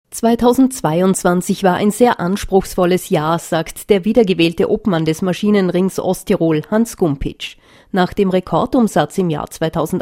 2022 war ein sehr anspruchsvolles Jahr, sagt der wiedergewählte Obmann des Maschinenrings Osttirol, Hans Gumpitsch. Nach dem Rekordumsatz im Jahr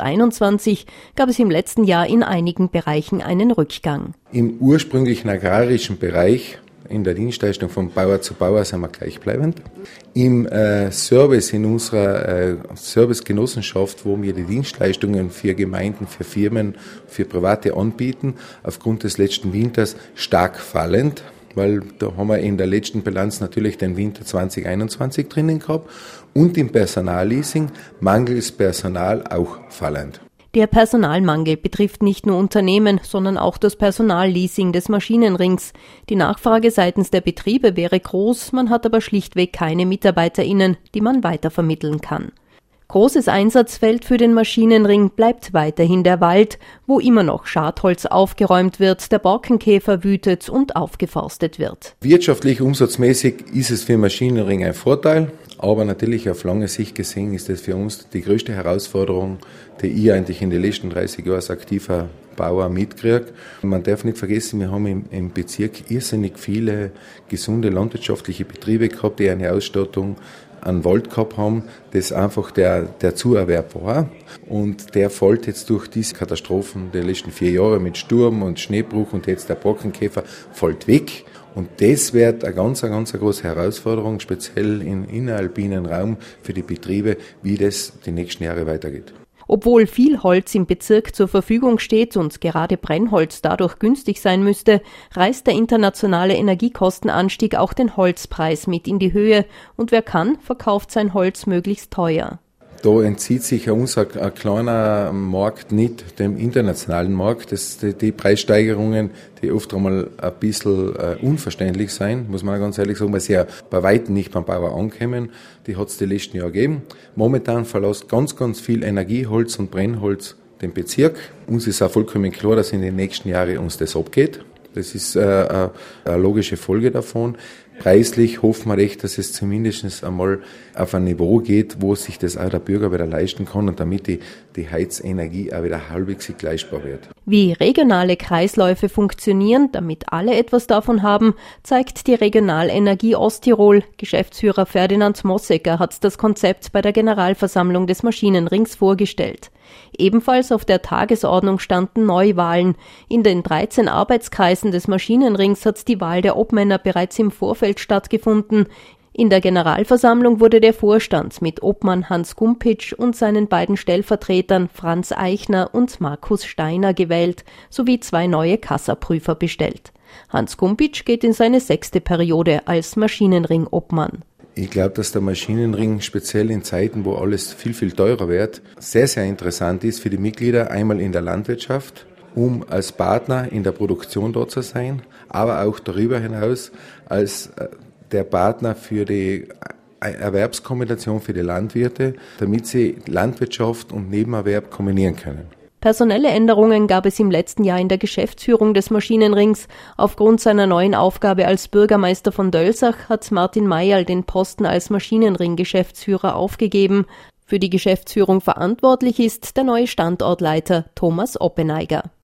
2021 gab es im letzten Jahr in einigen Bereichen einen Rückgang. Im ursprünglichen agrarischen Bereich, in der Dienstleistung von Bauer zu Bauer, sind wir gleichbleibend. Im Service, in unserer Servicegenossenschaft, wo wir die Dienstleistungen für Gemeinden, für Firmen, für Private anbieten, aufgrund des letzten Winters stark fallend, weil da haben wir in der letzten Bilanz natürlich den Winter 2021 drinnen gehabt, und im Personalleasing mangels Personal auch fallend. Der Personalmangel betrifft nicht nur Unternehmen, sondern auch das Personalleasing des Maschinenrings. Die Nachfrage seitens der Betriebe wäre groß, man hat aber schlichtweg keine MitarbeiterInnen, die man weitervermitteln kann. Großes Einsatzfeld für den Maschinenring bleibt weiterhin der Wald, wo immer noch Schadholz aufgeräumt wird, der Borkenkäfer wütet und aufgeforstet wird. Wirtschaftlich, umsatzmäßig ist es für den Maschinenring ein Vorteil, aber natürlich auf lange Sicht gesehen ist es für uns die größte Herausforderung, die ich eigentlich in den letzten 30 Jahren als aktiver Bauer mitkriege. Man darf nicht vergessen, wir haben im Bezirk irrsinnig viele gesunde landwirtschaftliche Betriebe gehabt, die eine Ausstattung an Wald gehabt haben, das einfach der Zuerwerb war. Und der fällt jetzt durch diese Katastrophen der letzten 4 Jahre mit Sturm und Schneebruch und jetzt der Borkenkäfer fällt weg. Und das wird eine ganz große Herausforderung, speziell im inneralpinen Raum für die Betriebe, wie das die nächsten Jahre weitergeht. Obwohl viel Holz im Bezirk zur Verfügung steht und gerade Brennholz dadurch günstig sein müsste, reißt der internationale Energiekostenanstieg auch den Holzpreis mit in die Höhe und wer kann, verkauft sein Holz möglichst teuer. Da entzieht sich unser kleiner Markt nicht dem internationalen Markt. Die Preissteigerungen, die oft einmal ein bisschen unverständlich sein, muss man ganz ehrlich sagen, weil sie ja bei weitem nicht beim Bauer ankommen, die hat es die letzten Jahre gegeben. Momentan verlässt ganz viel Energieholz und Brennholz den Bezirk. Uns ist auch vollkommen klar, dass in den nächsten Jahren uns das abgeht. Das ist eine logische Folge davon. Preislich hoffen wir echt, dass es zumindest einmal auf ein Niveau geht, wo sich das auch der Bürger wieder leisten kann und damit die Heizenergie auch wieder halbwegs leistbar wird. Wie regionale Kreisläufe funktionieren, damit alle etwas davon haben, zeigt die Regionalenergie Osttirol. Geschäftsführer Ferdinand Mossecker hat das Konzept bei der Generalversammlung des Maschinenrings vorgestellt. Ebenfalls auf der Tagesordnung standen Neuwahlen. In den 13 Arbeitskreisen des Maschinenrings hat die Wahl der Obmänner bereits im Vorfeld stattgefunden. In der Generalversammlung wurde der Vorstand mit Obmann Hans Gumpitsch und seinen beiden Stellvertretern Franz Eichner und Markus Steiner gewählt, sowie 2 neue Kassaprüfer bestellt. Hans Gumpitsch geht in seine 6. Periode als Maschinenring-Obmann. Ich glaube, dass der Maschinenring speziell in Zeiten, wo alles viel teurer wird, sehr interessant ist für die Mitglieder, einmal in der Landwirtschaft, um als Partner in der Produktion dort zu sein, aber auch darüber hinaus als der Partner für die Erwerbskombination für die Landwirte, damit sie Landwirtschaft und Nebenerwerb kombinieren können. Personelle Änderungen gab es im letzten Jahr in der Geschäftsführung des Maschinenrings. Aufgrund seiner neuen Aufgabe als Bürgermeister von Dölsach hat Martin Mayerl den Posten als Maschinenring-Geschäftsführer aufgegeben. Für die Geschäftsführung verantwortlich ist der neue Standortleiter Thomas Oppeneiger.